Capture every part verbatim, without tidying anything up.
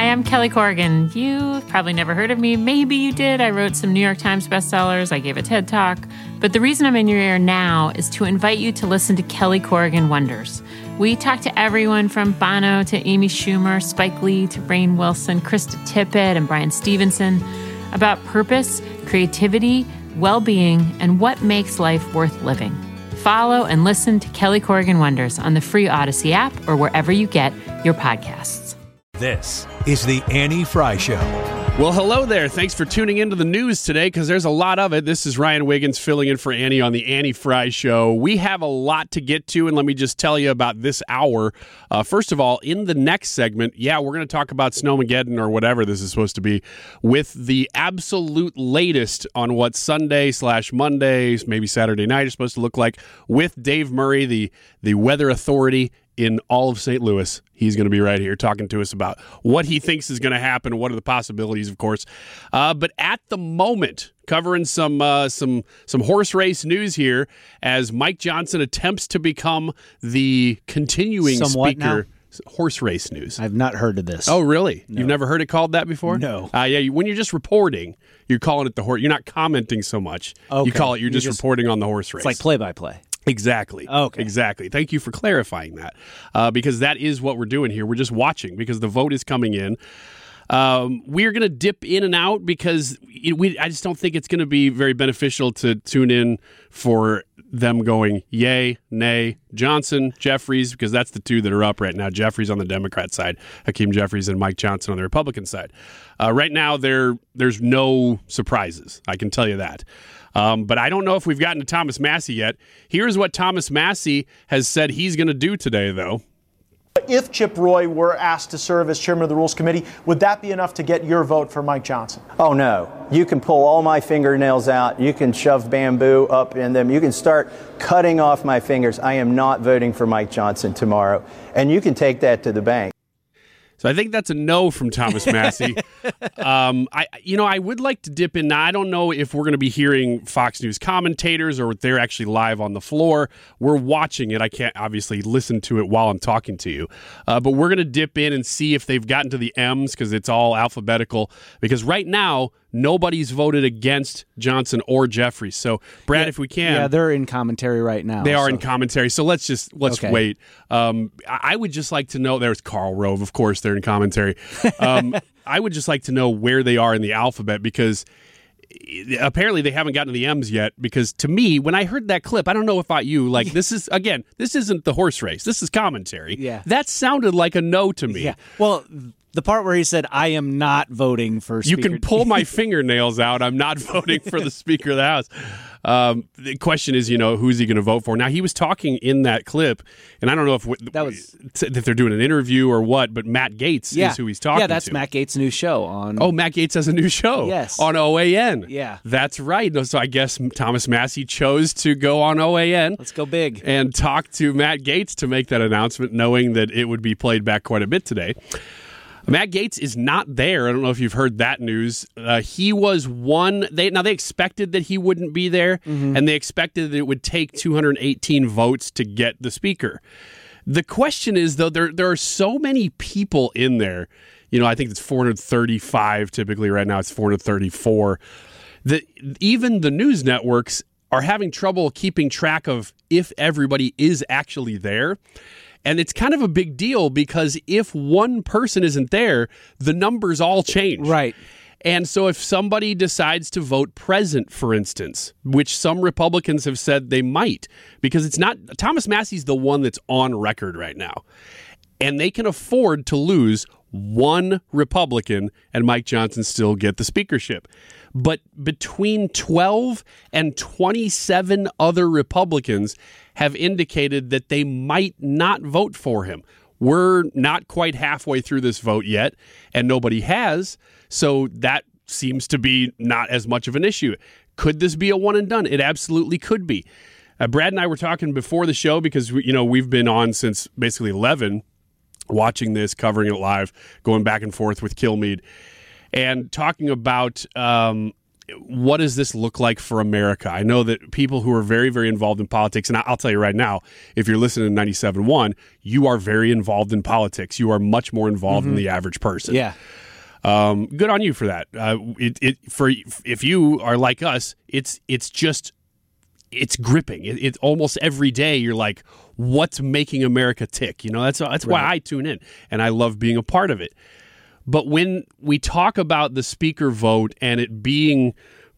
Hi, I'm Kelly Corrigan. You've probably never heard of me. Maybe you did. I wrote some New York Times bestsellers. I gave a TED Talk. But the reason I'm in your ear now is to invite you to listen to Kelly Corrigan Wonders. We talk to everyone from Bono to Amy Schumer, Spike Lee to Rainn Wilson, Krista Tippett, and Brian Stevenson about purpose, creativity, well-being, and what makes life worth living. Follow and listen to Kelly Corrigan Wonders on the free Odyssey app or wherever you get your podcasts. This is the Annie Frey Show. Well, hello there. Thanks for tuning into the news today because there's a lot of it. This is Ryan Wiggins filling in for Annie on the Annie Frey Show. We have a lot to get to, and let me just tell you about this hour. Uh, first of all, in the next segment, yeah, we're going to talk about Snowmageddon or whatever this is supposed to be with the absolute latest on what Sunday slash Monday, maybe Saturday night is supposed to look like with Dave Murray, the, the weather authority in all of Saint Louis. He's going to be right here talking to us about what he thinks is going to happen, what are the possibilities, of course. Uh, but at the moment, covering some uh, some some horse race news here as Mike Johnson attempts to become the continuing Somewhat speaker. Now? Horse race news. I've not heard of this. Oh, really? No. You've never heard it called that before? No. Uh, yeah, you, when you're just reporting, you're calling it the horse. You're not commenting so much. Okay. You call it, you're You just, just- reporting on the horse race. It's like play-by-play. Exactly. Okay. Exactly. Thank you for clarifying that, uh, because that is what we're doing here. We're just watching because the vote is coming in. Um, we're going to dip in and out because it, we. I just don't think it's going to be very beneficial to tune in for them going yay, nay, Johnson, Jeffries, because that's the two that are up right now. Jeffries on the Democrat side, Hakeem Jeffries, and Mike Johnson on the Republican side. Uh, right now, there there's no surprises. I can tell you that. Um, but I don't know if we've gotten to Thomas Massie yet. Here's what Thomas Massie has said he's going to do today, though. If Chip Roy were asked to serve as chairman of the Rules Committee, would that be enough to get your vote for Mike Johnson? Oh, no. You can pull all my fingernails out. You can shove bamboo up in them. You can start cutting off my fingers. I am not voting for Mike Johnson tomorrow. And you can take that to the bank. So I think that's a no from Thomas Massie. um, I, you know, I would like to dip in. Now, I don't know if we're going to be hearing Fox News commentators or if they're actually live on the floor. We're watching it. I can't obviously listen to it while I'm talking to you. Uh, but we're going to dip in and see if they've gotten to the M's because it's all alphabetical. Because right now, nobody's voted against Johnson or Jeffries. So, Brad, yeah, if we can. Yeah, they're in commentary right now. They are so. in commentary. So let's just, let's okay. wait. Um, I, I would just like to know, there's Karl Rove, of course, they're in commentary. Um, I would just like to know where they are in the alphabet because apparently they haven't gotten to the M's yet because to me, when I heard that clip, I don't know about you, like this is, again, this isn't the horse race. This is commentary. Yeah. That sounded like a no to me. Yeah. Well, the part where he said, I am not voting for Speaker. You can pull my fingernails out. I'm not voting for the Speaker of the House. Um, the question is, you know, who's he going to vote for? Now, he was talking in that clip, and I don't know if that was if they're doing an interview or what, but Matt Gaetz yeah. is who he's talking to. Yeah, that's to. Matt Gaetz' new show on. Oh, Matt Gaetz has a new show. Yes. On O A N. Yeah. That's right. So I guess Thomas Massie chose to go on O A N. Let's go big. And talk to Matt Gaetz to make that announcement, knowing that it would be played back quite a bit today. Matt Gaetz is not there. I don't know if you've heard that news. Uh, he was one. They now they expected that he wouldn't be there, mm-hmm. and they expected that it would take two hundred eighteen votes to get the speaker. The question is, though, there there are so many people in there. You know, I think it's four hundred thirty-five typically. Right now, it's four hundred thirty-four. That even the news networks are having trouble keeping track of if everybody is actually there. And it's kind of a big deal because if one person isn't there, the numbers all change. Right. And so if somebody decides to vote present, for instance, which some Republicans have said they might, because it's not, Thomas Massie's the one that's on record right now. And they can afford to lose one Republican and Mike Johnson still get the speakership. But between twelve and twenty-seven other Republicans have indicated that they might not vote for him. We're not quite halfway through this vote yet, and nobody has, so that seems to be not as much of an issue. Could this be a one and done? It absolutely could be. Uh, Brad and I were talking before the show because we, you know we've been on since basically eleven, watching this, covering it live, going back and forth with Kilmeade, and talking about um, what does this look like for America? I know that people who are very, very involved in politics, and I'll tell you right now, if you're listening to ninety-seven point one, you are very involved in politics. You are much more involved mm-hmm. than the average person. Yeah. Um, good on you for that. Uh, it, it for if you are like us, it's it's just it's gripping. It, it's almost every day you're like, what's making America tick? You know, that's that's right. why I tune in, and I love being a part of it. But when we talk about the speaker vote and it being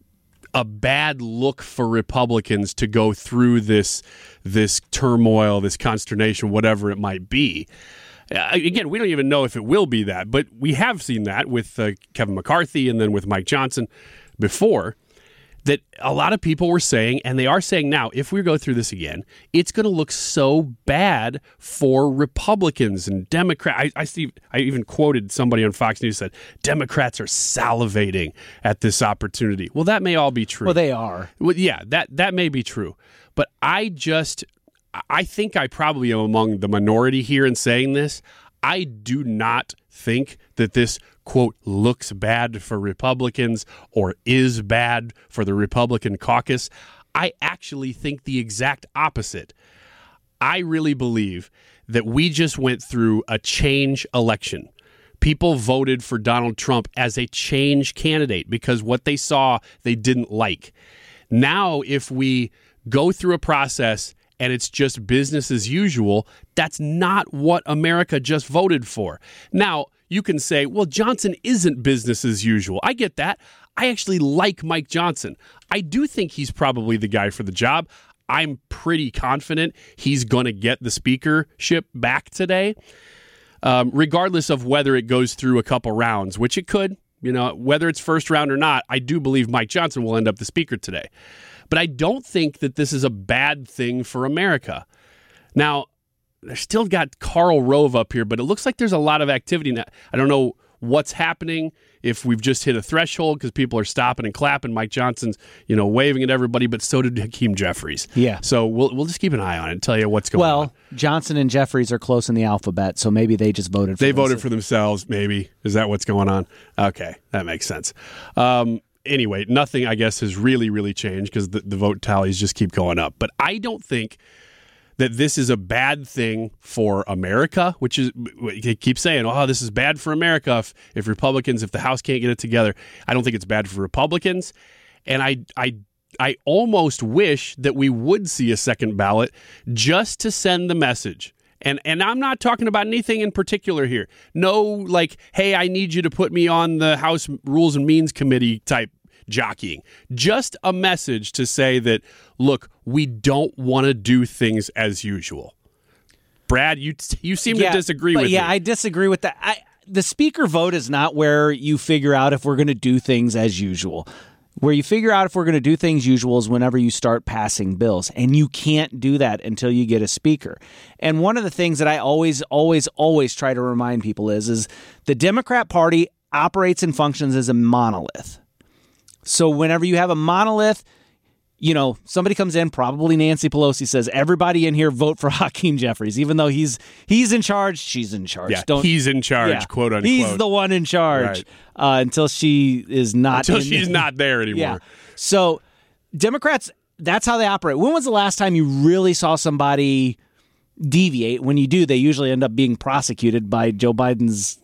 a bad look for Republicans to go through this this turmoil, this consternation, whatever it might be. Uh, again, we don't even know if it will be that, but we have seen that with uh, Kevin McCarthy and then with Mike Johnson before, that a lot of people were saying, and they are saying now, if we go through this again, it's going to look so bad for Republicans and Democrats. I, I see. I even quoted somebody on Fox News said, Democrats are salivating at this opportunity. Well, that may all be true. Well, they are. Well, yeah, that, that may be true. But I just... I think I probably am among the minority here in saying this. I do not think that this, quote, looks bad for Republicans or is bad for the Republican caucus. I actually think the exact opposite. I really believe that we just went through a change election. People voted for Donald Trump as a change candidate because what they saw they didn't like. Now, if we go through a process and it's just business as usual, that's not what America just voted for. Now, you can say, well, Johnson isn't business as usual. I get that. I actually like Mike Johnson. I do think he's probably the guy for the job. I'm pretty confident he's going to get the speakership back today, um, regardless of whether it goes through a couple rounds, which it could. You know, whether it's first round or not, I do believe Mike Johnson will end up the speaker today. But I don't think that this is a bad thing for America. Now, they've still got Karl Rove up here, but it looks like there's a lot of activity now. I don't know what's happening, if we've just hit a threshold because people are stopping and clapping. Mike Johnson's, you know, waving at everybody, but so did Hakeem Jeffries. Yeah. So we'll we'll just keep an eye on it and tell you what's going well, on. Well, Johnson and Jeffries are close in the alphabet, so maybe they just voted for They themselves. voted for themselves, maybe. Is that what's going on? Okay, that makes sense. Um, anyway, nothing, I guess, has really, really changed because the, the vote tallies just keep going up. But I don't think that this is a bad thing for America, which is, they keep saying, oh, this is bad for America if, if Republicans, if the House can't get it together. I don't think it's bad for Republicans. And I, I, I almost wish that we would see a second ballot just to send the message. And and I'm not talking about anything in particular here. No, like, hey, I need you to put me on the House Rules and Means Committee type jockeying. Just a message to say that, look, we don't want to do things as usual. Brad, you you seem yeah, to disagree with yeah, me. Yeah, I disagree with that. I, the speaker vote is not where you figure out if we're going to do things as usual. Where you figure out if we're going to do things usual is whenever you start passing bills. And you can't do that until you get a speaker. And one of the things that I always, always, always try to remind people is, is the Democrat Party operates and functions as a monolith. So whenever you have a monolith, you know, somebody comes in, probably Nancy Pelosi says, everybody in here vote for Hakeem Jeffries, even though he's he's in charge, she's in charge. Yeah, Don't, he's in charge, yeah, quote unquote. He's the one in charge right. uh, until she is not. Until in, she's not there anymore. Yeah. So Democrats, that's how they operate. When was the last time you really saw somebody deviate? When you do, they usually end up being prosecuted by Joe Biden's...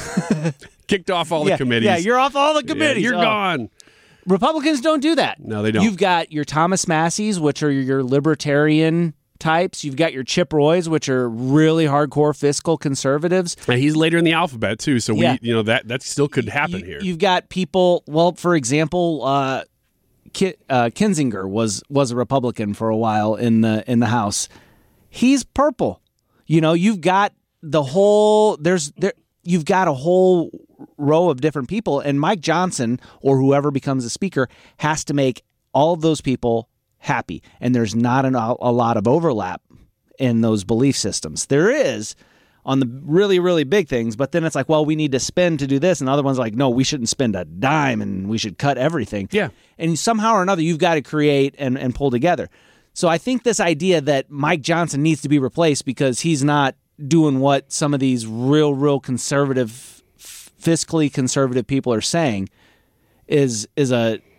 Kicked off all yeah, the committees. Yeah, you're off all the committees. Yeah, you're oh. gone. Republicans don't do that. No, they don't. You've got your Thomas Masseys, which are your libertarian types. You've got your Chip Roys, which are really hardcore fiscal conservatives. And he's later in the alphabet too, so yeah. we, you know, that that still could happen you, here. You've got people. Well, for example, uh, Ki, uh, Kinzinger was was a Republican for a while in the in the House. He's purple. You know, you've got the whole. There's there. You've got a whole row of different people, and Mike Johnson or whoever becomes the speaker has to make all of those people happy. And there's not an, a lot of overlap in those belief systems. There is on the really, really big things, but then it's like, well, we need to spend to do this. And the other one's like, no, we shouldn't spend a dime and we should cut everything. Yeah. And somehow or another, you've got to create and, and pull together. So I think this idea that Mike Johnson needs to be replaced because he's not doing what some of these real, real conservative, fiscally conservative people are saying is is a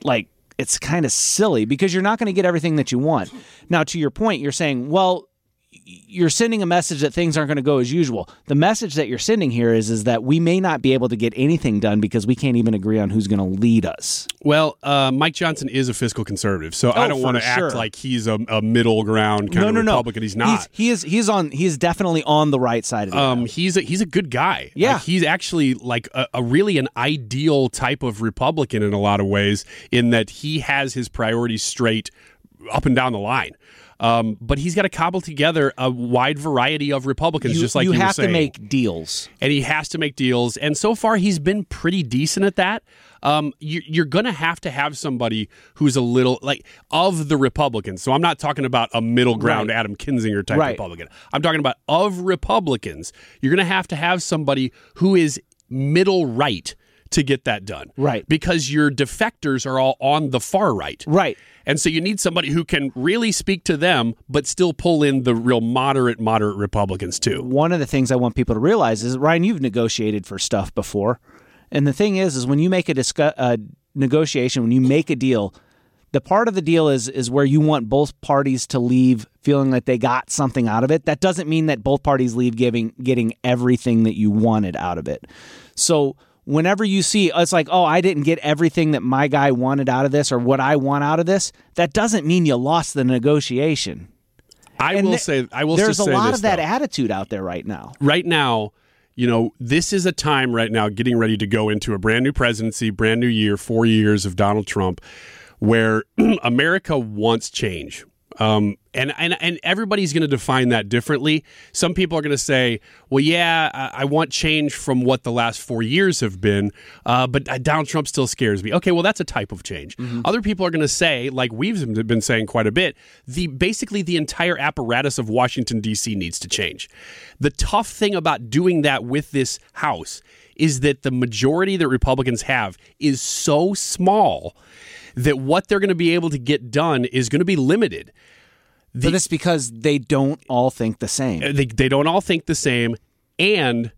like it's kind of silly because you're not going to get everything that you want. Now, to your point, you're saying, well, you're sending a message that things aren't going to go as usual. The message that you're sending here is, is that we may not be able to get anything done because we can't even agree on who's going to lead us. Well, uh, Mike Johnson is a fiscal conservative, so Oh, I don't for want to sure. act like he's a, a middle ground kind no, of no, Republican. no. He's not. He's, he is. He's on. He's definitely on the right side of the Um, aisle. he's a, he's a good guy. Yeah. Like, he's actually like a, a really an ideal type of Republican in a lot of ways, in that he has his priorities straight up and down the line. Um, but he's got to cobble together a wide variety of Republicans, You, just like you you, have were saying. to make deals. And he has to make deals. And so far, he's been pretty decent at that. Um, you, you're going to have to have somebody who's a little, like, of the Republicans. So I'm not talking about a middle ground Right. Adam Kinzinger type Right. Republican. I'm talking about of Republicans. You're going to have to have somebody who is middle right to get that done. Right. Because your defectors are all on the far right. Right. And so you need somebody who can really speak to them, but still pull in the real moderate, moderate Republicans too. One of the things I want people to realize is, Ryan, you've negotiated for stuff before. And the thing is, is when you make a discuss, uh, negotiation, when you make a deal, the part of the deal is is where you want both parties to leave feeling like they got something out of it. That doesn't mean that both parties leave giving getting everything that you wanted out of it. So whenever you see, it's like, oh, I didn't get everything that my guy wanted out of this or what I want out of this, that doesn't mean you lost the negotiation. I And will th- say, I will There's just say a lot this, of that though. attitude out there right now. Right now, you know, this is a time right now getting ready to go into a brand new presidency, brand new year, four years of Donald Trump, where America wants change. Um, and, and and everybody's going to define that differently. Some people are going to say, well, yeah, I, I want change from what the last four years have been, uh, but Donald Trump still scares me. Okay, well, that's a type of change. Mm-hmm. Other people are going to say, like we've been saying quite a bit, the basically the entire apparatus of Washington, D C needs to change. The tough thing about doing that with this House is that the majority that Republicans have is so small that what they're going to be able to get done is going to be limited. But it's because they don't all think the same. They, they don't all think the same, and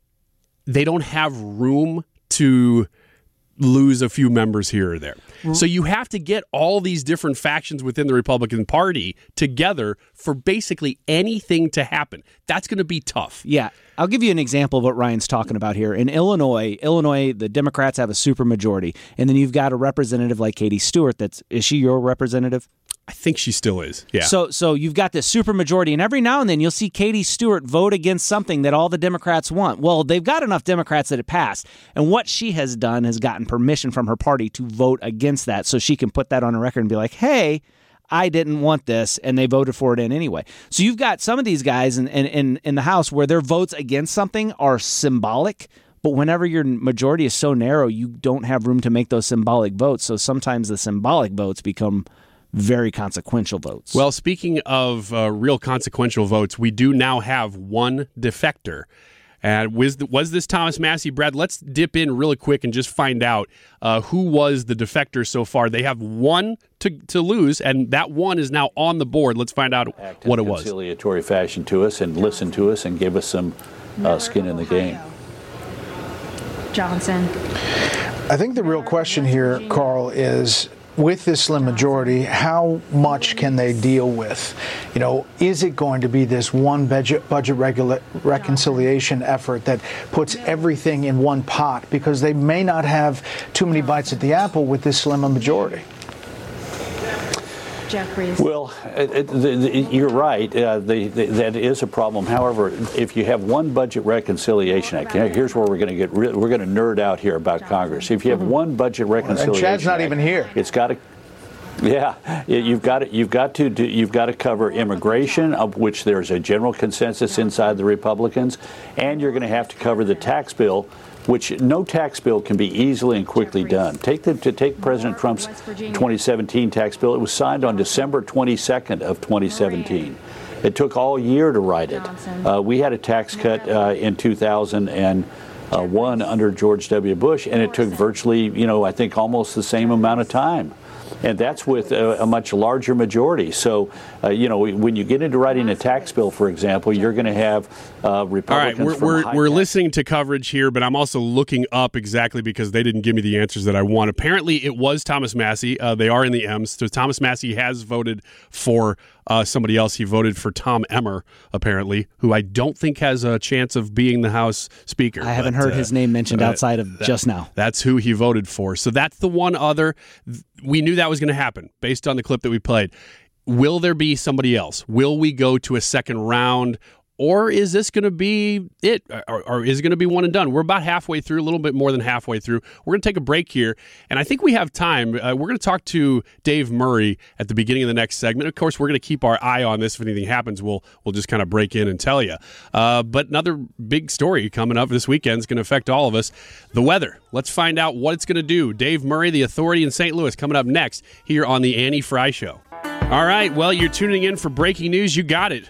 they don't have room to lose a few members here or there. So you have to get all these different factions within the Republican Party together for basically anything to happen. That's going to be tough. Yeah. I'll give you an example of what Ryan's talking about here. In Illinois, Illinois, the Democrats have a supermajority, and then you've got a representative like Katie Stewart. That's is she your representative? I think she still is. Yeah. So so you've got this supermajority, and every now and then you'll see Katie Stewart vote against something that all the Democrats want. Well, they've got enough Democrats that it passed, and what she has done has gotten permission from her party to vote against that, so she can put that on a record and be like, hey, I didn't want this, and they voted for it in anyway. So you've got some of these guys in, in, in, in the House where their votes against something are symbolic, but whenever your majority is so narrow, you don't have room to make those symbolic votes. So sometimes the symbolic votes become very consequential votes. Well, speaking of uh, real consequential votes, we do now have one defector. And was, was this Thomas Massie? Brad, let's dip in really quick and just find out uh, who was the defector so far. They have one to, to lose, and that one is now on the board. Let's find out Act what in it was. conciliatory fashion to us and listen to us and give us some uh, skin in the game. Johnson. I think the real question here, Carl, is with this slim majority, how much can they deal with? You know, is it going to be this one budget budget regula- reconciliation effort that puts everything in one pot? Because they may not have too many bites at the apple with this slim a majority. Jeffries. Well, it, it, the, the, you're right. Uh, the, the, that is a problem. However, if you have one budget reconciliation act, here's where we're going to get re- we're going to nerd out here about Congress. If you have one budget reconciliation, And Chad's not act, even here. It's got to. Yeah, you've got to you've got to do, you've got to cover immigration, of which there's a general consensus inside the Republicans, and you're going to have to cover the tax bill, which no tax bill can be easily and quickly done. Take the, to take President Trump's twenty seventeen tax bill. It was signed on December twenty-second of twenty seventeen. It took all year to write it. Uh, we had a tax cut uh, in two thousand uh, won under George W. Bush, and it took virtually, you know, I think almost the same amount of time. And that's with a, a much larger majority. So, uh, you know, when you get into writing a tax bill, for example, you're going to have uh, Republicans. All right, we're we're, we're listening to coverage here, but I'm also looking up exactly because they didn't give me the answers that I want. Apparently, it was Thomas Massie. Uh, they are in the M's. So Thomas Massie has voted for uh, somebody else. He voted for Tom Emmer, apparently, who I don't think has a chance of being the House Speaker. I haven't but, heard uh, his name mentioned uh, outside of that, just now. That's who he voted for. So that's the one other. We knew that was going to happen based on the clip that we played. Will there be somebody else? Will we go to a second round? Or is this going to be it? Or, or is it going to be one and done? We're about halfway through, a little bit more than halfway through. We're going to take a break here, and I think we have time. Uh, we're going to talk to Dave Murray at the beginning of the next segment. Of course, we're going to keep our eye on this. If anything happens, we'll we'll just kind of break in and tell you. Uh, but another big story coming up this weekend is going to affect all of us. The weather. Let's find out what it's going to do. Dave Murray, the Authority in Saint Louis, coming up next here on the Annie Frey Show. All right, well, you're tuning in for breaking news. You got it.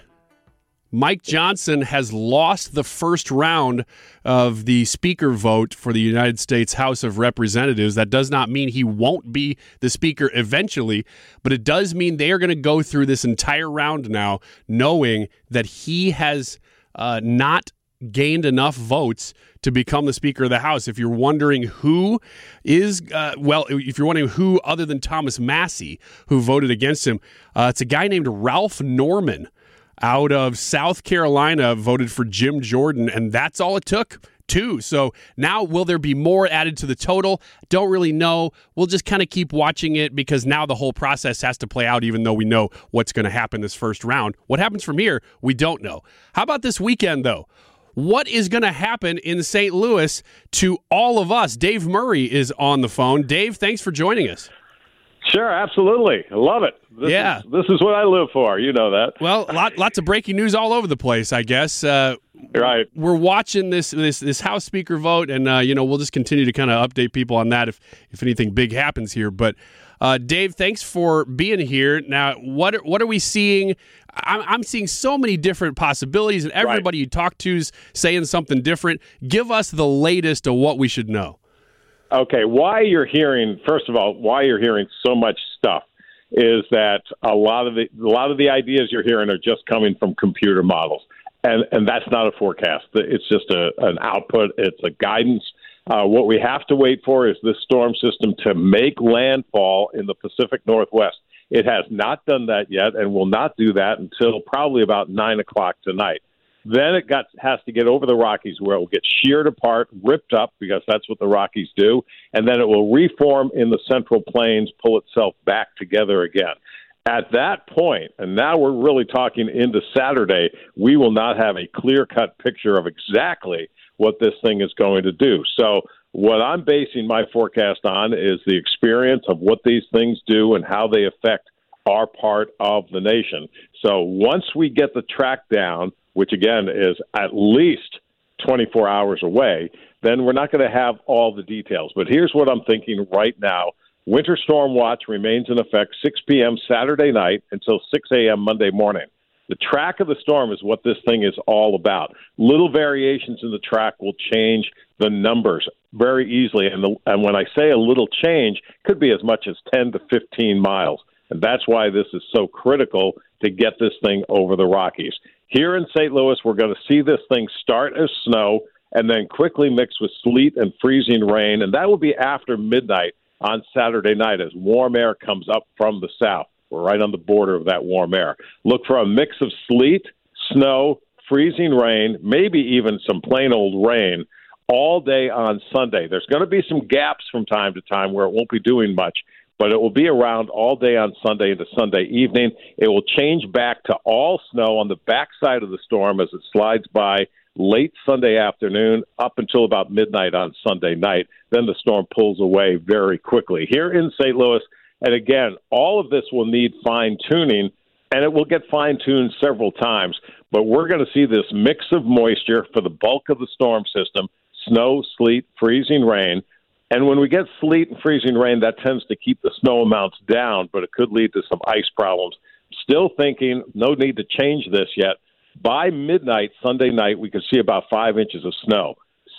Mike Johnson has lost the first round of the speaker vote for the United States House of Representatives. That does not mean he won't be the speaker eventually, but it does mean they are going to go through this entire round now knowing that he has uh, not gained enough votes to become the Speaker of the House. If you're wondering who is, uh, well, if you're wondering who other than Thomas Massie who voted against him, uh, it's a guy named Ralph Norman out of South Carolina voted for Jim Jordan, and that's all it took, too. So now will there be more added to the total? Don't really know. We'll just kind of keep watching it because now the whole process has to play out even though we know what's going to happen this first round. What happens from here, we don't know. How about this weekend, though? What is going to happen in Saint Louis to all of us? Dave Murray is on the phone. Dave, thanks for joining us. Sure, absolutely. I love it. This yeah. Is, this is what I live for. You know that. Well, lot, lots of breaking news all over the place, I guess. Uh, right. We're watching this this this House Speaker vote, and, uh, you know, we'll just continue to kind of update people on that if, if anything big happens here. But, uh, Dave, thanks for being here. Now, what are, what are we seeing? I'm, I'm seeing so many different possibilities, and everybody right. you talk to is saying something different. Give us the latest of what we should know. Okay, why you're hearing, first of all, why you're hearing so much stuff is that a lot of the a lot of the ideas you're hearing are just coming from computer models, and and that's not a forecast. It's just a an output. It's a guidance. Uh, what we have to wait for is this storm system to make landfall in the Pacific Northwest. It has not done that yet, and will not do that until probably about nine o'clock tonight. Then it got has to get over the Rockies where it will get sheared apart, ripped up, because that's what the Rockies do, and then it will reform in the Central Plains, pull itself back together again. At that point, and now we're really talking into Saturday, we will not have a clear-cut picture of exactly what this thing is going to do. So what I'm basing my forecast on is the experience of what these things do and how they affect our part of the nation. So once we get the track down, which again is at least twenty-four hours away, then we're not going to have all the details. But here's what I'm thinking right now. Winter Storm Watch remains in effect six p.m. Saturday night until six a.m. Monday morning. The track of the storm is what this thing is all about. Little variations in the track will change the numbers very easily. And, the, and when I say a little change, it could be as much as ten to fifteen miles. And that's why this is so critical to get this thing over the Rockies. Here in Saint Louis, we're going to see this thing start as snow and then quickly mix with sleet and freezing rain, and that will be after midnight on Saturday night as warm air comes up from the south. We're right on the border of that warm air. Look for a mix of sleet, snow, freezing rain, maybe even some plain old rain all day on Sunday. There's going to be some gaps from time to time where it won't be doing much, but it will be around all day on Sunday into Sunday evening. It will change back to all snow on the backside of the storm as it slides by late Sunday afternoon up until about midnight on Sunday night. Then the storm pulls away very quickly. Here in Saint Louis, and again, all of this will need fine-tuning, and it will get fine-tuned several times, but we're going to see this mix of moisture for the bulk of the storm system, snow, sleet, freezing rain. And when we get sleet and freezing rain, that tends to keep the snow amounts down, but it could lead to some ice problems. Still thinking, no need to change this yet. By midnight, Sunday night, we could see about five inches of snow.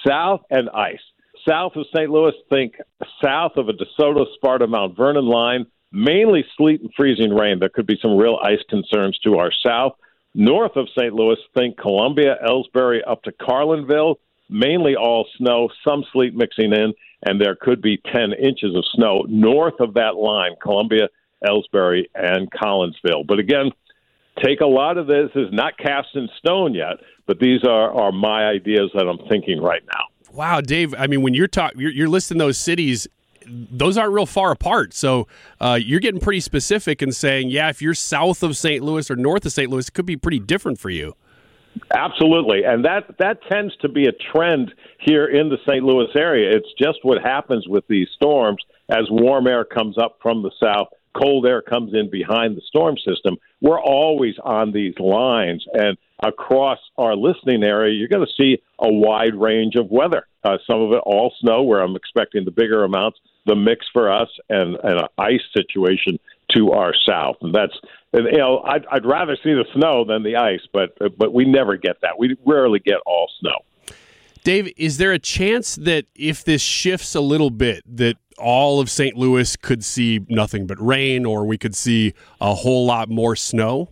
south and ice. South of Saint Louis, think south of a DeSoto, Sparta, Mount Vernon line, mainly sleet and freezing rain. There could be some real ice concerns to our south. North of Saint Louis, think Columbia, Ellsbury, up to Carlinville, mainly all snow, some sleet mixing in, and there could be ten inches of snow north of that line, Columbia, Ellsbury, and Collinsville. But again, take a lot of this is not cast in stone yet, but these are, are my ideas that I'm thinking right now. Wow, Dave, I mean, when you're talking, you're, you're listing those cities, those aren't real far apart. So uh, you're getting pretty specific and saying, yeah, if you're south of Saint Louis or north of Saint Louis, it could be pretty different for you. Absolutely. And that, that tends to be a trend here in the Saint Louis area. It's just what happens with these storms as warm air comes up from the south, cold air comes in behind the storm system. We're always on these lines. And across our listening area, you're going to see a wide range of weather. Uh, some of it all snow, where I'm expecting the bigger amounts, the mix for us, and, and an ice situation to our south. And that's, and, you know, I'd, I'd rather see the snow than the ice, but but we never get that. We rarely get all snow. Dave, is there a chance that if this shifts a little bit, that all of Saint Louis could see nothing but rain, or we could see a whole lot more snow?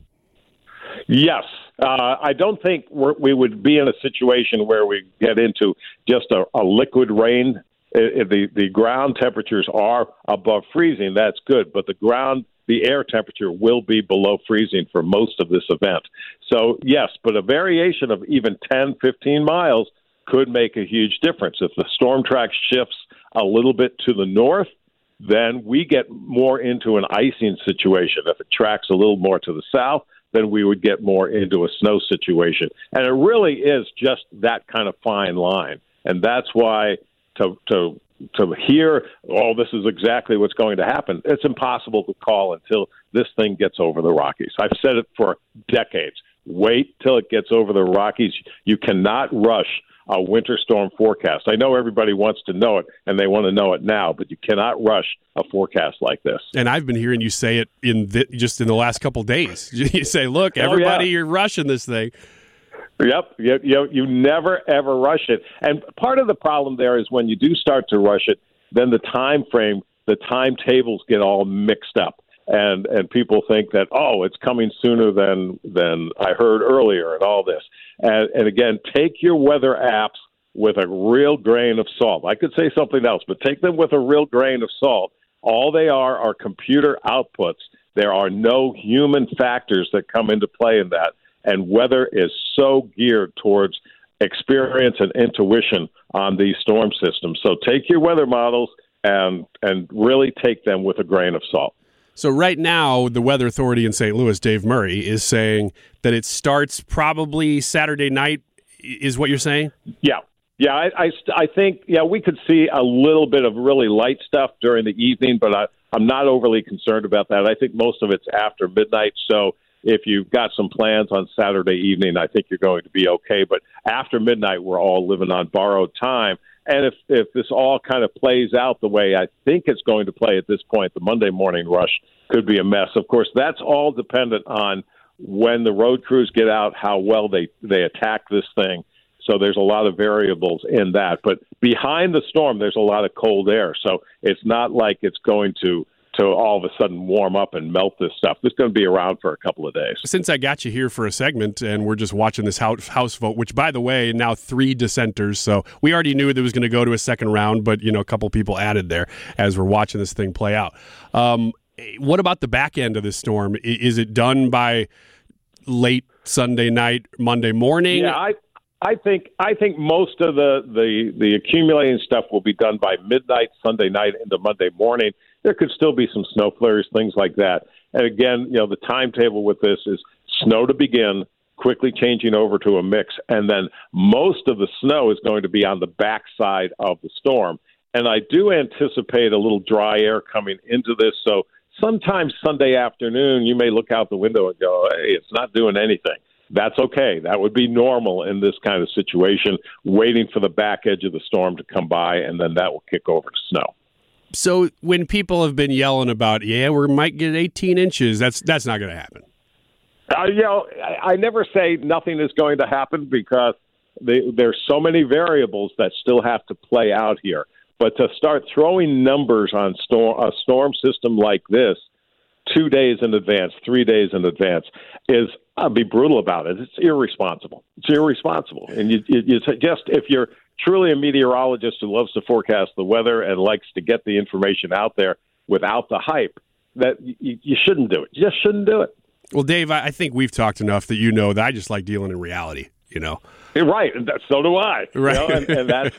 Yes. Uh, I don't think we're, we would be in a situation where we get into just a, a liquid rain. If the, the ground temperatures are above freezing, that's good, but the ground, the air temperature will be below freezing for most of this event. So, yes, but a variation of even ten, fifteen miles could make a huge difference. If the storm track shifts a little bit to the north, then we get more into an icing situation. If it tracks a little more to the south, then we would get more into a snow situation. And it really is just that kind of fine line. And that's why to to to hear, oh, this is exactly what's going to happen, it's impossible to call until this thing gets over the Rockies. I've said it for decades. Wait till it gets over the Rockies. You cannot rush a winter storm forecast. I know everybody wants to know it, and they want to know it now, but you cannot rush a forecast like this. And I've been hearing you say it in the, just in the last couple of days. You say, look, everybody, oh, yeah. You're rushing this thing. Yep, you, you, you never, ever rush it. And part of the problem there is when you do start to rush it, then the time frame, the timetables get all mixed up. And and people think that, oh, it's coming sooner than than I heard earlier and all this. And, and again, take your weather apps with a real grain of salt. I could say something else, but take them with a real grain of salt. All they are are computer outputs. There are no human factors that come into play in that. And weather is so geared towards experience and intuition on these storm systems. So take your weather models and and really take them with a grain of salt. So right now, the Weather Authority in Saint Louis, Dave Murray, is saying that it starts probably Saturday night, is what you're saying? Yeah. Yeah, I, I, I think, yeah, we could see a little bit of really light stuff during the evening, but I, I'm not overly concerned about that. I think most of it's after midnight, so if you've got some plans on Saturday evening, I think you're going to be okay. But after midnight, we're all living on borrowed time. And if, if this all kind of plays out the way I think it's going to play at this point, the Monday morning rush could be a mess. Of course, that's all dependent on when the road crews get out, how well they, they attack this thing. So there's a lot of variables in that. But behind the storm, there's a lot of cold air. So it's not like it's going to to all of a sudden warm up and melt this stuff. It's going to be around for a couple of days. Since I got you here for a segment and we're just watching this house vote, which, by the way, now three dissenters. So we already knew that it was going to go to a second round, but, you know, a couple people added there as we're watching this thing play out. Um, what about the back end of this storm? Is it done by late Sunday night, Monday morning? Yeah, I I think I think most of the, the, the accumulating stuff will be done by midnight, Sunday night into Monday morning. There could still be some snow flurries, things like that. And again, you know, the timetable with this is snow to begin, quickly changing over to a mix, and then most of the snow is going to be on the backside of the storm. And I do anticipate a little dry air coming into this, so sometime Sunday afternoon, you may look out the window and go, hey, it's not doing anything. That's okay. That would be normal in this kind of situation, waiting for the back edge of the storm to come by, and then that will kick over to snow. So when people have been yelling about, yeah, we might get eighteen inches, that's that's not going to happen. Uh, you know, I, I never say nothing is going to happen because They, there's so many variables that still have to play out here. But to start throwing numbers on storm, a storm system like this two days in advance, three days in advance, is, I'll be brutal about it, it's irresponsible. It's irresponsible. And you, you, you just, if you're truly a meteorologist who loves to forecast the weather and likes to get the information out there without the hype, that you, you shouldn't do it. You just shouldn't do it. Well, Dave, I think we've talked enough that you know that I just like dealing in reality, you know. Right. So do I. Right. You know, and, and that's,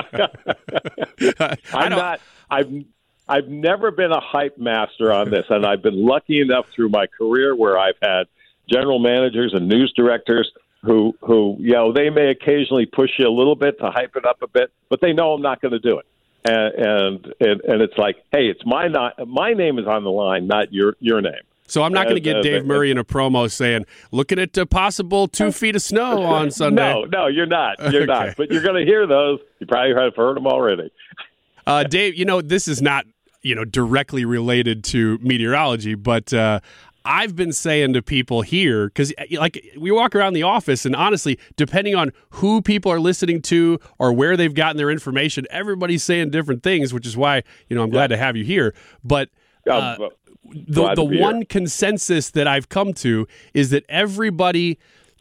I'm not, I've, I've never been a hype master on this, and I've been lucky enough through my career where I've had general managers and news directors who, who, you know, they may occasionally push you a little bit to hype it up a bit, but they know I'm not going to do it. And, and, and, and it's like, hey, it's my, not, my name is on the line, not your, your name. So I'm not going to get uh, Dave uh, Murray in a promo saying, looking at a possible two feet of snow on Sunday. No, no, you're not. You're Okay. not. But you're going to hear those. You probably have heard them already. Uh, Dave, you know, this is not, you know, directly related to meteorology, but uh, I've been saying to people here, because like we walk around the office and honestly, depending on who people are listening to or where they've gotten their information, everybody's saying different things, which is why, you know, I'm glad yeah. to have you here. But uh, um, the, the one here. consensus that I've come to is that everybody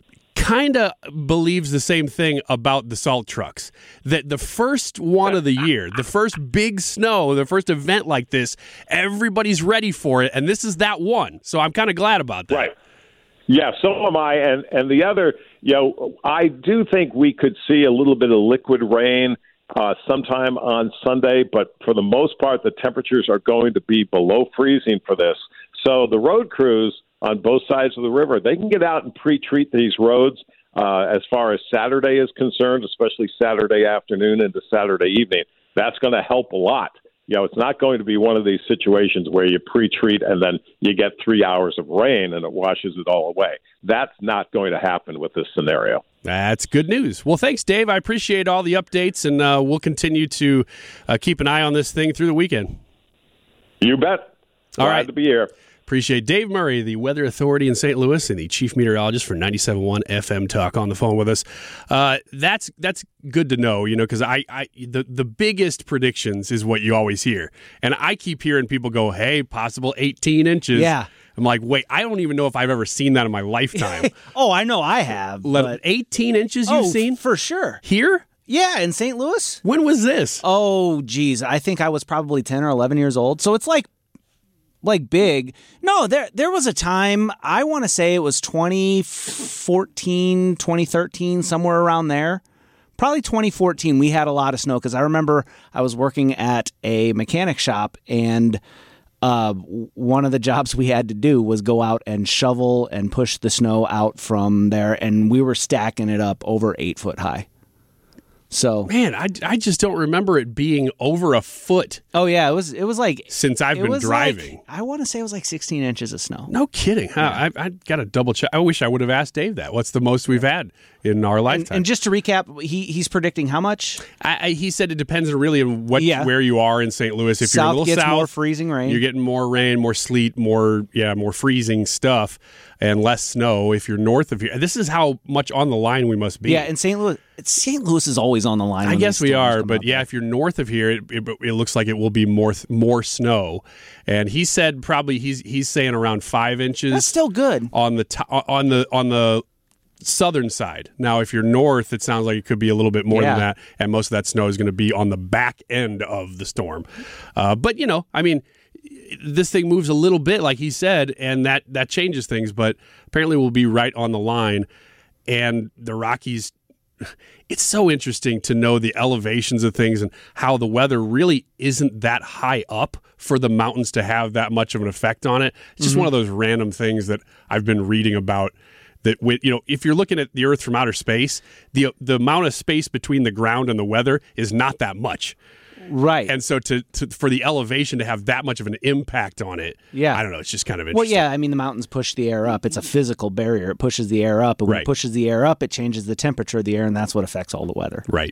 kind of believes the same thing about the salt trucks, that the first one of the year, the first big snow, the first event like this, everybody's ready for it, and this is that one. So I'm kind of glad about that. Right. Yeah, so am I. And, and the other, you know, I do think we could see a little bit of liquid rain uh, sometime on Sunday, but for the most part, the temperatures are going to be below freezing for this. So the road crews on both sides of the river, they can get out and pre-treat these roads uh, as far as Saturday is concerned, especially Saturday afternoon into Saturday evening. That's going to help a lot. You know, it's not going to be one of these situations where you pre-treat and then you get three hours of rain and it washes it all away. That's not going to happen with this scenario. That's good news. Well, thanks, Dave. I appreciate all the updates, and uh, we'll continue to uh, keep an eye on this thing through the weekend. You bet. Glad all right. to be here. Appreciate Dave Murray, the weather authority in Saint Louis and the chief meteorologist for ninety-seven point one F M Talk, on the phone with us. Uh, that's that's good to know, you know, because I, I the, the biggest predictions is what you always hear. And I keep hearing people go, hey, possible eighteen inches. Yeah. I'm like, wait, I don't even know if I've ever seen that in my lifetime. Oh, I know I have. But... eighteen inches you've oh, seen? For sure. Here? Yeah, in Saint Louis. When was this? Oh, geez. I think I was probably ten or eleven years old. So it's like, like big. No, there there was a time, I want to say it was twenty fourteen, twenty thirteen, somewhere around there. Probably twenty fourteen, we had a lot of snow because I remember I was working at a mechanic shop, and uh, one of the jobs we had to do was go out and shovel and push the snow out from there, and we were stacking it up over eight foot high. So man, I, I just don't remember it being over a foot. Oh yeah, it was it was like since I've been driving. Like, I want to say it was like sixteen inches of snow. No kidding. Huh? Yeah. I I got to double check. I wish I would have asked Dave that. What's the most we've had in our lifetime? And, and just to recap, he he's predicting how much? I, I, he said it depends really on what yeah. where you are in Saint Louis. If south you're a little gets south, more freezing rain. You're getting more rain, more sleet, more yeah, more freezing stuff, and less snow. If you're north of here, this is how much on the line we must be. Yeah, in Saint Louis, Saint Louis is always on the line. I guess we are, but yeah, there. if you're north of here, it, it, it looks like it will be more more snow. And he said probably he's he's saying around five inches. That's still good on the to, on the on the southern side. Now, if you're north, it sounds like it could be a little bit more yeah. than that, and most of that snow is going to be on the back end of the storm. Uh, but you know, I mean, this thing moves a little bit, like he said, and that that changes things. But apparently, we'll be right on the line, and the Rockies. It's so interesting to know the elevations of things and how the weather really isn't that high up for the mountains to have that much of an effect on it. It's just mm-hmm. one of those random things that I've been reading about. That with, you know, if you're looking at the Earth from outer space, the the amount of space between the ground and the weather is not that much. Right. And so to, to for the elevation to have that much of an impact on it, yeah. I don't know, it's just kind of interesting. Well, yeah, I mean, the mountains push the air up. It's a physical barrier. It pushes the air up, and when right. it pushes the air up, it changes the temperature of the air, and that's what affects all the weather. Right.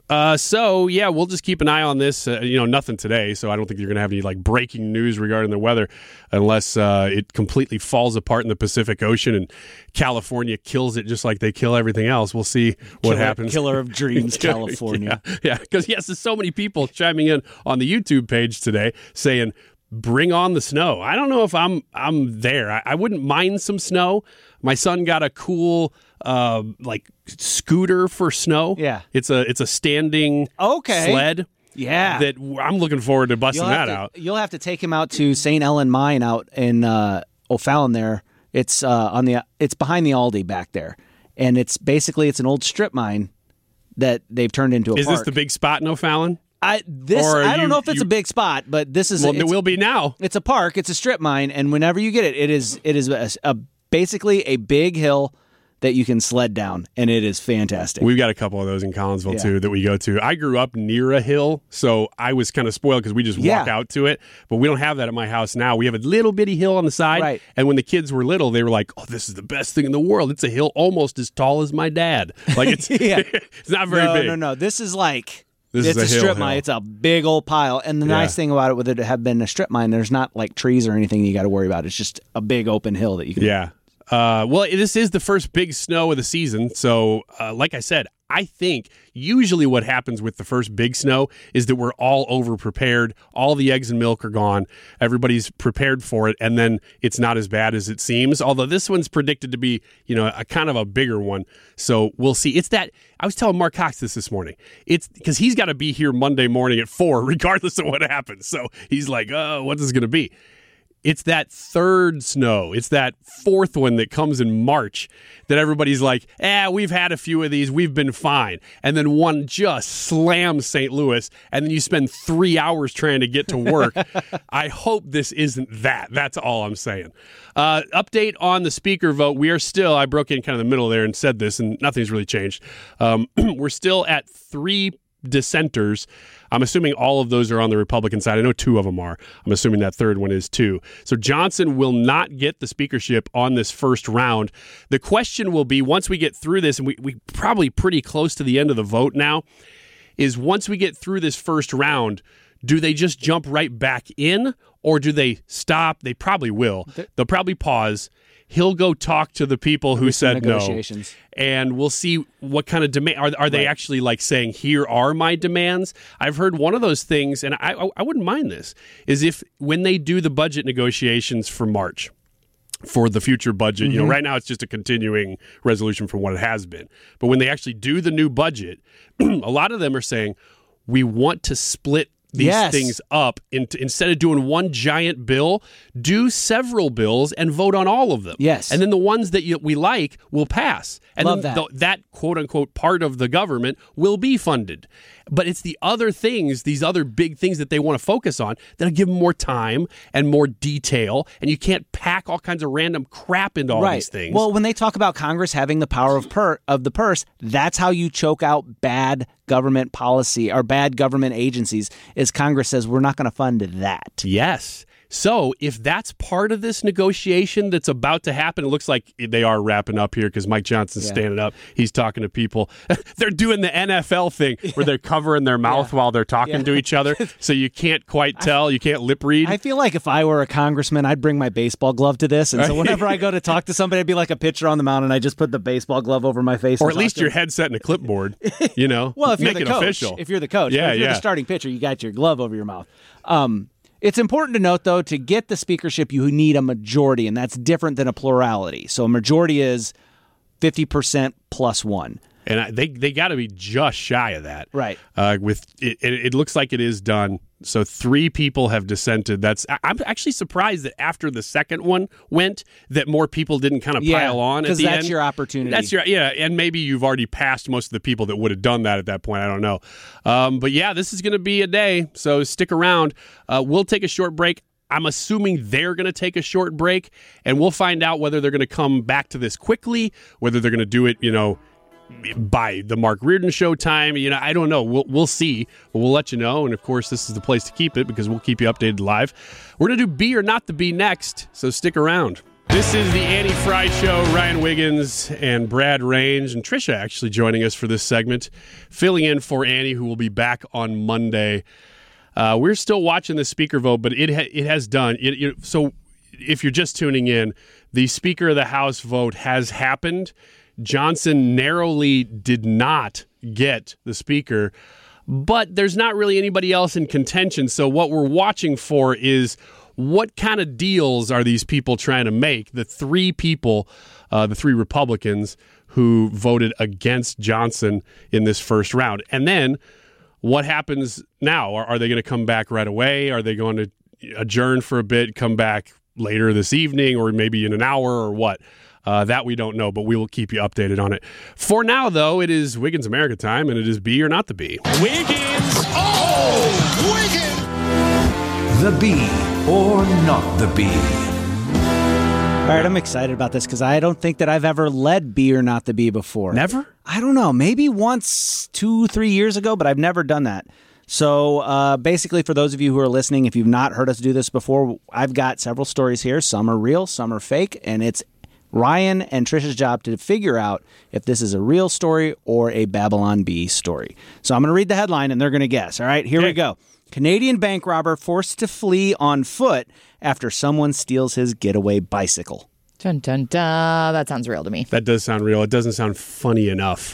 Uh, so, yeah, we'll just keep an eye on this. Uh, you know, nothing today, so I don't think you're going to have any like breaking news regarding the weather unless uh, it completely falls apart in the Pacific Ocean and California kills it just like they kill everything else. We'll see what Killer, happens. Killer of Dreams, California. Yeah, because, yeah, yes, there's so many people chiming in on the YouTube page today saying, bring on the snow. I don't know if I'm I'm there. I, I wouldn't mind some snow. My son got a cool uh, like scooter for snow. Yeah, it's a it's a standing okay. sled. Yeah, that I'm looking forward to busting you'll that to, out. You'll have to take him out to Saint Ellen Mine out in uh, O'Fallon. There, it's uh, on the it's behind the Aldi back there, and it's basically it's an old strip mine that they've turned into a Is park. This the big spot in O'Fallon? I this Or I don't you- know if it's you- a big spot, but this is Well, it's, it will be now. It's a park. It's a strip mine, and whenever you get it, it is it is a, a basically a big hill that you can sled down, and it is fantastic. We've got a couple of those in Collinsville, Yeah. too, that we go to. I grew up near a hill, so I was kind of spoiled because we just Yeah. walk out to it. But we don't have that at my house now. We have a little bitty hill on the side. Right. And when the kids were little, they were like, oh, this is the best thing in the world. It's a hill almost as tall as my dad. Like, it's, Yeah. it's not very no, big. no, no. This is like This it's is a a, hill strip hill. mine. It's a big old pile. And the Yeah. nice thing about it, with it have been a strip mine, there's not like trees or anything you got to worry about. It's just a big open hill that you can. Yeah. Uh, well, this is the first big snow of the season. So, uh, like I said, I think usually what happens with the first big snow is that we're all over prepared. All the eggs and milk are gone. Everybody's prepared for it. And then it's not as bad as it seems. Although this one's predicted to be, you know, a kind of a bigger one. So we'll see. It's that I was telling Mark Cox this this morning. It's because he's got to be here Monday morning at four, regardless of what happens. So he's like, oh, what is this going to be? It's that third snow. It's that fourth one that comes in March that everybody's like, eh, we've had a few of these. We've been fine. And then one just slams Saint Louis, and then you spend three hours trying to get to work. I hope this isn't that. That's all I'm saying. Uh, update on the speaker vote. We are still, I broke in kind of the middle there and said this, and nothing's really changed. Um, we're still at three dissenters. I'm assuming all of those are on the Republican side. I know two of them are. I'm assuming that third one is too. So Johnson will not get the speakership on this first round. The question will be, once we get through this, and we we probably pretty close to the end of the vote now, is once we get through this first round, do they just jump right back in, or do they stop? They probably will. They'll probably pause. He'll go talk to the people who said no, negotiations. and we'll see what kind of demand are. Are they Right. actually like saying, "Here are my demands"? I've heard one of those things, and I, I I wouldn't mind this. Is if when they do the budget negotiations for March, for the future budget, you know, right now it's just a continuing resolution from what it has been. But when they actually do the new budget, a lot of them are saying, we want to split these Yes. things up into, instead of doing one giant bill, do several bills and vote on all of them. Yes. And then the ones that you, we like will pass. And Love then that. The, that quote unquote part of the government will be funded. But it's the other things, these other big things that they want to focus on that'll give them more time and more detail. And you can't pack all kinds of random crap into all right. these things. Well, when they talk about Congress having the power of per of the purse, that's how you choke out bad government policy or bad government agencies. Is Congress says we're not going to fund that. Yes. So if that's part of this negotiation that's about to happen, it looks like they are wrapping up here because Mike Johnson's Yeah. standing up. He's talking to people. They're doing the N F L thing where they're covering their mouth Yeah. while they're talking Yeah. to each other. So you can't quite tell. You can't lip read. I feel like if I were a congressman, I'd bring my baseball glove to this, and so whenever I go to talk to somebody, I'd be like a pitcher on the mound, and I just put the baseball glove over my face. or and at least talk to your them. headset and a clipboard, you know? Well, if you're Make the it coach, official. if you're the coach, Yeah, but if you're yeah. the starting pitcher, you got your glove over your mouth. Um, it's important to note, though, to get the speakership, you need a majority, and that's different than a plurality. So a majority is fifty percent plus one. And I, they they got to be just shy of that, Right. Uh, with it, it, it looks like it is done. So three people have dissented. That's I, I'm actually surprised that after the second one went, that more people didn't kind of Yeah, pile on at 'cause the that's end. your opportunity. That's your yeah, and maybe you've already passed most of the people that would have done that at that point. I don't know, um, but yeah, this is going to be a day. So stick around. Uh, we'll take a short break. I'm assuming they're going to take a short break, and we'll find out whether they're going to come back to this quickly, whether they're going to do it, you know, by the Mark Reardon show time. You know, I don't know. We'll we'll see. But we'll let you know. And of course, this is the place to keep it because we'll keep you updated live. We're going to do Be or Not the Be next, so stick around. This is the Annie Fry Show. Ryan Wiggins and Brad Range and Trisha actually joining us for this segment, filling in for Annie, who will be back on Monday. Uh, we're still watching the speaker vote, but it ha- it has done. It, it, so if you're just tuning in, the Speaker of the House vote has happened. Johnson narrowly did not get the Speaker, but there's not really anybody else in contention. So what we're watching for is what kind of deals are these people trying to make? The three people, uh, the three Republicans who voted against Johnson in this first round. And then what happens now? Are, are they going to come back right away? Are they going to adjourn for a bit, come back later this evening, or maybe in an hour, or what? Uh, that we don't know, but we will keep you updated on it. For now, though, it is Wiggins America time, and it is Be or Not the Bee. Wiggins! Oh! Wiggins! The Bee or Not the Bee. All right, I'm excited about this because I don't think that I've ever led Be or Not the Bee before. Never? I don't know. Maybe once, two, three years ago, but I've never done that. So uh, basically, for those of you who are listening, if you've not heard us do this before, I've got several stories here. Some are real, some are fake, and it's Ryan and Trisha's job to figure out if this is a real story or a Babylon Bee story. So I'm going to read the headline, and they're going to guess. All right, here okay. we go. Canadian bank robber forced to flee on foot after someone steals his getaway bicycle. Dun, dun, dun. That sounds real to me. That does sound real. It doesn't sound funny enough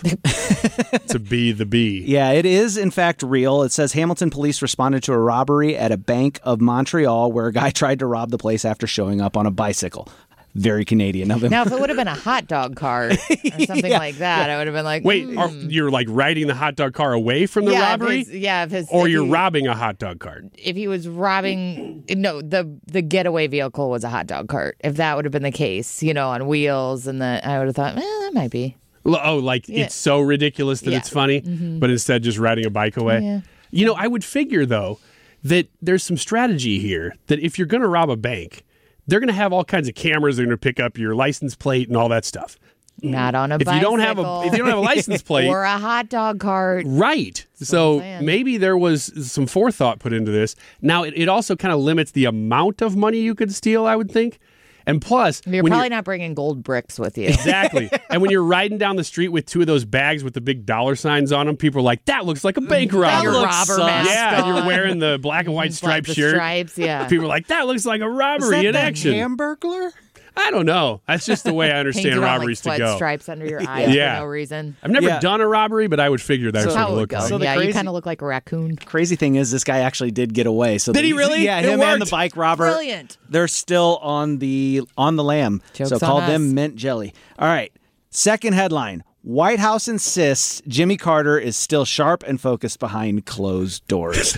to be the bee. Yeah, it is, in fact, real. It says Hamilton police responded to a robbery at a bank of Montreal where a guy tried to rob the place after showing up on a bicycle. Very Canadian of him. Now, if it would have been a hot dog cart or something yeah, like that, yeah. I would have been like, wait, mm. are, you're like riding the hot dog car away from the yeah, robbery? If his, yeah, if his, or if you're he, robbing a hot dog cart? If he was robbing, no, the the getaway vehicle was a hot dog cart. If that would have been the case, you know, on wheels, and the I would have thought, eh, that might be. Oh, like yeah. it's so ridiculous that yeah. it's funny, mm-hmm. but instead just riding a bike away. Yeah. You know, I would figure, though, that there's some strategy here, that if you're going to rob a bank, they're going to have all kinds of cameras. They're going to pick up your license plate and all that stuff. Not on a if bicycle. You don't have a, if you don't have a license plate. Or a hot dog cart. Right. That's so maybe there was some forethought put into this. Now, it, it also kind of limits the amount of money you could steal, I would think. And plus, you're probably you're, not bringing gold bricks with you. Exactly. And when you're riding down the street with two of those bags with the big dollar signs on them, people are like, that looks like a bank robber. robber mask Yeah, and on. you're wearing the black and white striped like shirt. Stripes, yeah. People are like, that looks like a robbery Is that in the action. Hamburglar? I don't know. That's just the way I understand robberies on, like, to go. Stripes under your eyes yeah. for no reason. I've never yeah. done a robbery, but I would figure that's so what it would look go. like. So yeah, crazy, you kind of look like a raccoon. Crazy thing is, this guy actually did get away. So did the, he really? Yeah, it him worked. and the bike robber. Brilliant. They're still on the on the lam. Joke's so call on them us. mint jelly. All right. Second headline: White House insists Jimmy Carter is still sharp and focused behind closed doors.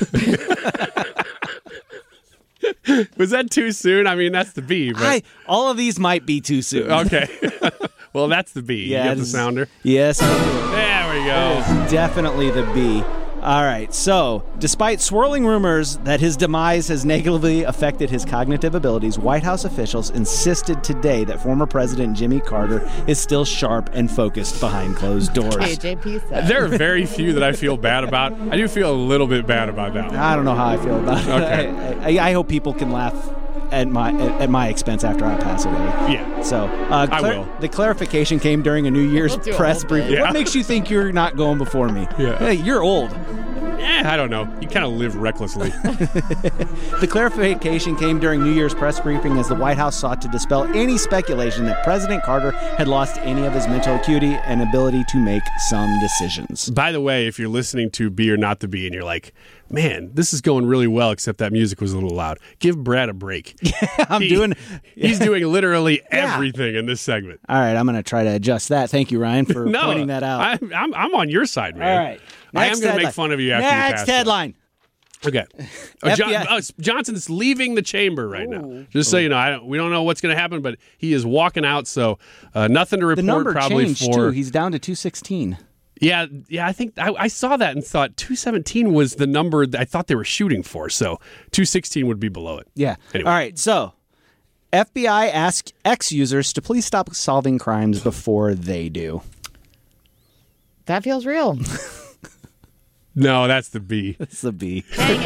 Was that too soon? I mean, that's the bee. But... I, all of these might be too soon. Okay. Well, that's the bee. Yeah, you get the sounder? Yes. There we go. It's definitely the bee. All right. So, despite swirling rumors that his demise has negatively affected his cognitive abilities, White House officials insisted today that former President Jimmy Carter is still sharp and focused behind closed doors. K J P said. There are very few that I feel bad about. I do feel a little bit bad about that one. I don't know how I feel about it. Okay. I, I, I hope people can laugh at my at, at my expense after I pass away. Yeah. So uh, I clar- will. The clarification came during a New Year's We'll press briefing. Yeah. What makes you think you're not going before me? Yeah. Hey, you're old. Eh, I don't know. You kind of live recklessly. The clarification came during New Year's press briefing as the White House sought to dispel any speculation that President Carter had lost any of his mental acuity and ability to make some decisions. By the way, if you're listening to Be or Not the Bee and you're like, man, this is going really well, except that music was a little loud, give Brad a break. I'm he, doing. He's doing literally Yeah. everything in this segment. All right, I'm going to try to adjust that. Thank you, Ryan, for No, pointing that out. I, I'm, I'm on your side, man. All right. I am Next going to headline. make fun of you after you pass. Next headline. Okay. Oh, John, F B I oh, Johnson's leaving the chamber right now. Just so you know, I don't, we don't know what's going to happen, but he is walking out, so uh, nothing to The report number probably changed, for... too. He's down to two sixteen. Yeah, yeah, I think I, I saw that and thought two seventeen was the number that I thought they were shooting for, so two sixteen would be below it. Yeah. Anyway. All right, so F B I asks X users to please stop solving crimes before they do. That feels real. No, that's the B. That's the B.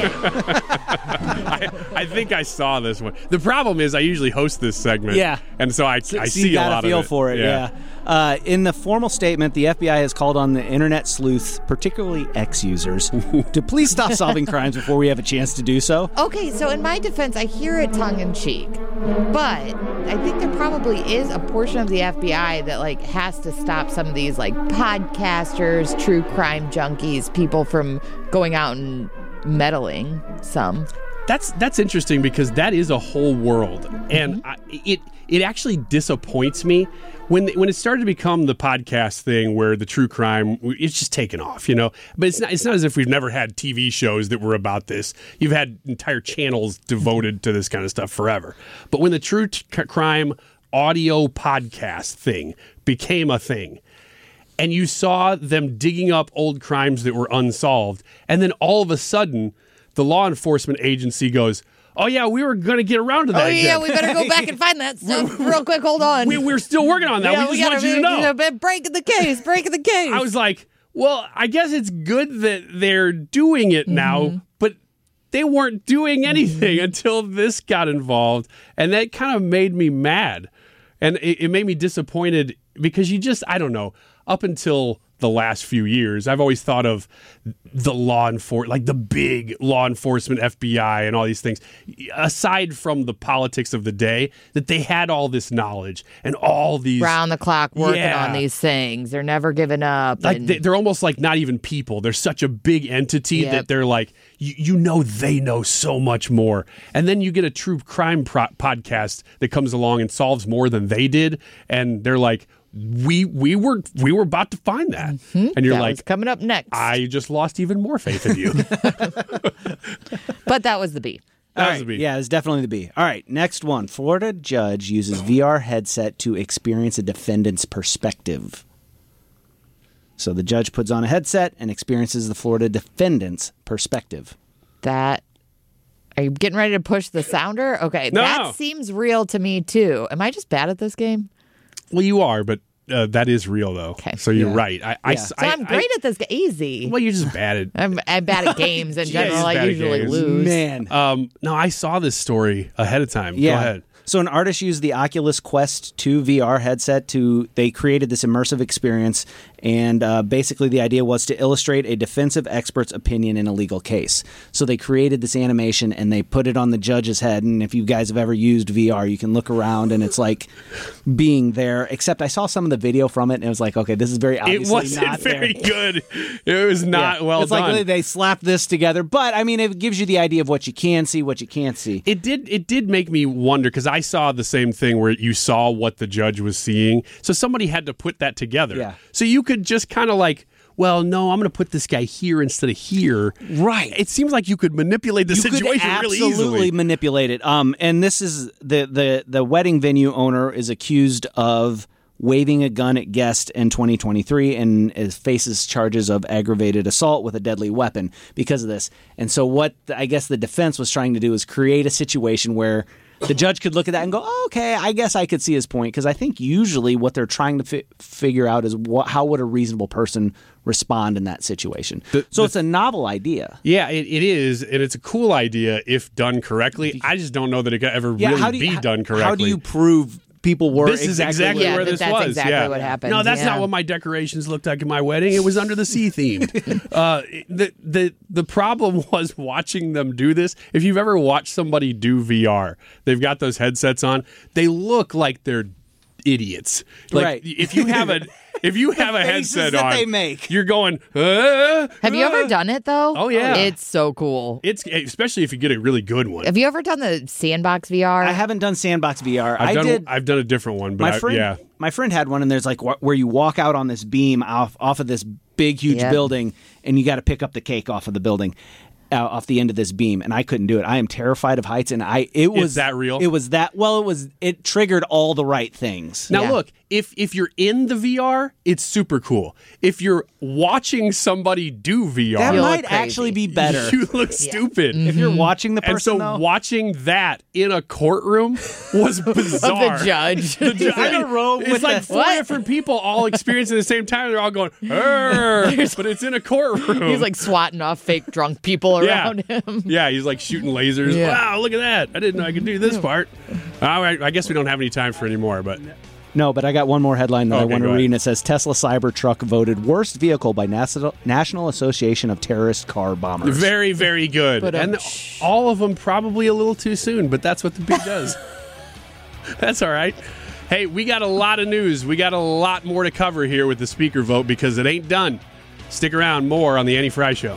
I, I think I saw this one. The problem is I usually host this segment. Yeah. And so I, So, I so see you got a lot a feel of it. for it, yeah. Uh, in the formal statement, the F B I has called on the internet sleuths, particularly ex-users, to please stop solving crimes before we have a chance to do so. Okay, so in my defense, I hear it tongue-in-cheek, but I think there probably is a portion of the F B I that, like, has to stop some of these, like, podcasters, true crime junkies, people from going out and meddling some. That's that's interesting because that is a whole world, and I, it it actually disappoints me when when it started to become the podcast thing where the true crime it's just taken off, you know. But it's not it's not as if we've never had T V shows that were about this. You've had entire channels devoted to this kind of stuff forever. But when the true t- crime audio podcast thing became a thing, and you saw them digging up old crimes that were unsolved, and then all of a sudden the law enforcement agency goes, oh, yeah, we were going to get around to that Oh, yeah, again. we better go back and find that stuff real quick. Hold on. We, we're still working on that. Yeah, we just gotta wanted you to know. you know, breaking the case, breaking the case. I was like, well, I guess it's good that they're doing it now, Mm-hmm. but they weren't doing anything Mm-hmm. until this got involved. And that kind of made me mad. And it, it made me disappointed because you just, I don't know, up until the last few years, I've always thought of the law enforcement, like the big law enforcement F B I and all these things, aside from the politics of the day, that they had all this knowledge and all these round the clock working Yeah. on these things. They're never giving up. Like and- they, they're almost like not even people. They're such a big entity Yep. that they're like, you, you know, they know so much more. And then you get a true crime pro- podcast that comes along and solves more than they did, and they're like, we we were we were about to find that, Mm-hmm. and you're that like, was coming up next. I just lost even more faith in you. But that was the B. That All was right. a B. Yeah, it's definitely the B. All right, next one. Florida judge uses V R headset to experience a defendant's perspective. So the judge puts on a headset and experiences the Florida defendant's perspective. That. Are you getting ready to push the sounder? Okay, No. that seems real to me too. Am I just bad at this game? Well, you are, but uh, that is real though. Okay. So you're Yeah. right. I, I, Yeah. So I, I'm great I, at this game. Easy. Well, you're just bad at. I'm, I'm bad at games in Yeah, general. he's bad I at usually games. lose. Man. Um, no, I saw this story ahead of time. Yeah. Go ahead. So an artist used the Oculus Quest two V R headset to, they created this immersive experience, and uh, basically the idea was to illustrate a defensive expert's opinion in a legal case. So they created this animation and they put it on the judge's head, and if you guys have ever used V R, you can look around and it's like being there, except I saw some of the video from it and it was like, okay, this is very It obviously wasn't not very there. good. It was not Yeah. well it's done. like they slapped this together, but I mean, it gives you the idea of what you can see, what you can't see. It did. It did make me wonder because I saw the same thing where you saw what the judge was seeing. So somebody had to put that together. Yeah. So you could just kind of like, well, no, I'm going to put this guy here instead of here. Right. It seems like you could manipulate the you situation could really absolutely easily. manipulate it. Um, and this is the the the wedding venue owner is accused of waving a gun at guests in twenty twenty-three and is, faces charges of aggravated assault with a deadly weapon because of this. And so what the, I guess the defense was trying to do is create a situation where the judge could look at that and go, oh, okay, I guess I could see his point. Because I think usually what they're trying to fi- figure out is what, how would a reasonable person respond in that situation. The- so the- it's a novel idea. Yeah, it, it is, and it's a cool idea if done correctly. I just don't know that it could ever Yeah, really how do you, be done correctly. How do you prove people were This exactly is exactly Yeah, where that this that's was. exactly yeah. what happened, No, that's yeah. not what my decorations looked like at my wedding. It was under the sea themed. uh, the the the problem was watching them do this. If you've ever watched somebody do V R, they've got those headsets on. They look like they're idiots. Like Right. if you have a if you have a faces headset that on, they make. you're going. Uh, Have you uh. ever done it though? Oh, yeah. It's so cool. It's especially if you get a really good one. Have you ever done the Sandbox V R? I haven't done Sandbox V R. I've I done did. I've done a different one, but my I, friend, yeah. my friend had one, and there's like wh- where you walk out on this beam off off of this big, huge Yep. building, and you got to pick up the cake off of the building. Uh, off the end of this beam, and I couldn't do it. I am terrified of heights, and I it was that real? It was that well. It was it triggered all the right things. Now Yeah. look, if if you're in the V R, it's super cool. If you're watching somebody do V R, that You look might crazy. actually be better. you look stupid. If you're watching the person, And so though, watching that in a courtroom was bizarre. The judge. The ju- I in a mean, row it's with like the- four What? different people all experiencing at the same time. They're all going, "Arr," but it's in a courtroom. He's like swatting off fake drunk people yeah. around him. Yeah, he's like shooting lasers. Yeah. Wow, look at that. I didn't know I could do this part. All right, I guess we don't have any time for any more, but no, but I got one more headline that I Okay, want to go read, ahead. and it says Tesla Cybertruck voted worst vehicle by National National Association of Terrorist Car Bombers. very, very good. But, um, and all of them probably a little too soon, but that's what the big does. That's all right. Hey, we got a lot of news. We got a lot more to cover here with the speaker vote because it ain't done. Stick around. More on the Annie Fry Show.